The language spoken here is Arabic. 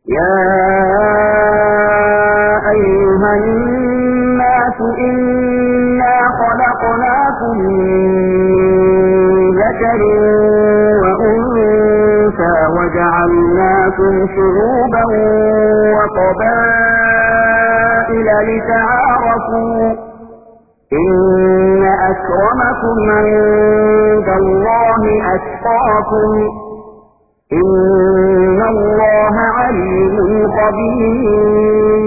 يا أيها الناس إنا خلقناكم من ذكر وأنثى وجعلناكم شعوبا وقبائل لتعارفوا إن أكرمكم عند الله أتقاكم إن الله عليم خبير